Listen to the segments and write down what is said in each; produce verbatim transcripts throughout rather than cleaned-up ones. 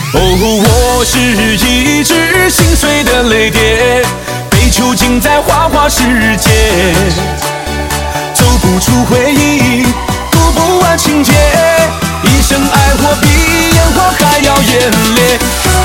哦，我是一只心碎的泪蝶，被囚禁在花花世界，走不出回忆，读不完情节，一生爱火比烟火还要艳烈。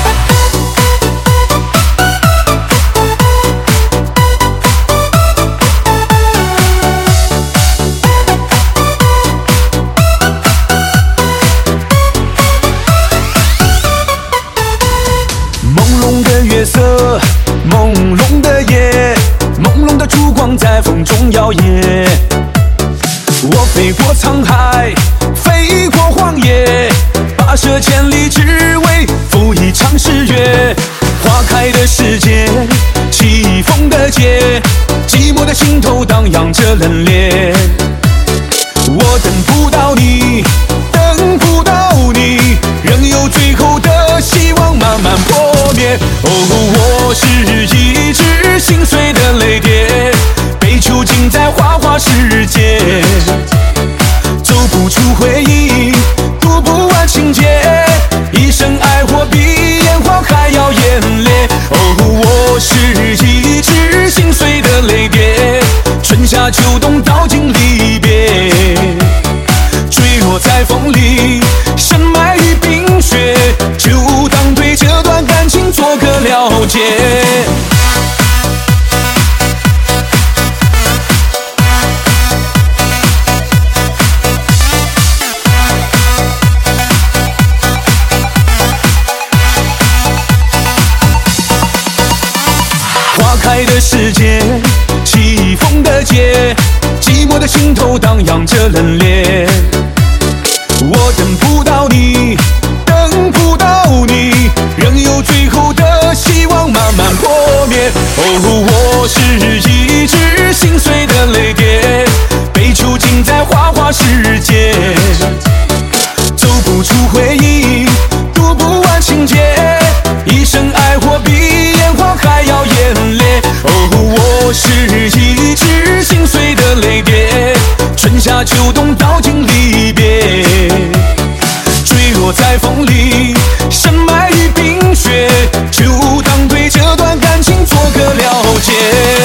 月色，朦胧的夜，朦胧的烛光在风中摇曳。我飞过沧海，飞过荒野，跋涉千里，只为赴一场誓约。花开的世界，起风的街，寂寞的心头荡漾着冷冽。我等不到你，等不到你，仍有最后的希望慢慢破灭。哦，我是一只心碎的泪蝶，被囚禁在花花世界，走不出回忆，读不完情节，一生爱火比烟火还要艳烈。哦，我是一只心碎的泪蝶，春夏秋冬道尽离别，坠落在风里，深埋于冰雪，就当对这段感情做个了结。花开的世界，起风的街，寂寞的心头荡漾着冷冽。我等不到你，等不到你，仍有最后的希望慢慢破灭。哦，我是一只心碎的泪蝶，被囚禁在花花世界，走不出回忆，读不完情节，一生爱火比烟火还要艳烈。哦，我是一只心碎的泪蝶，春夏秋冬道尽离别，坠落在风里，深埋于冰雪，就当对这段感情做个了结。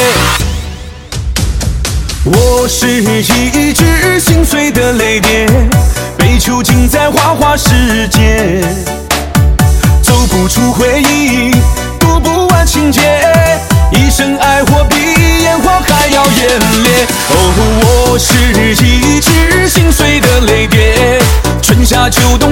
我是一只心碎的泪蝶，被囚禁在花花世界，走不出回忆，读不完情节，一生爱火比烟火还要艳烈。哦，我是一只心碎的泪蝶，春夏秋冬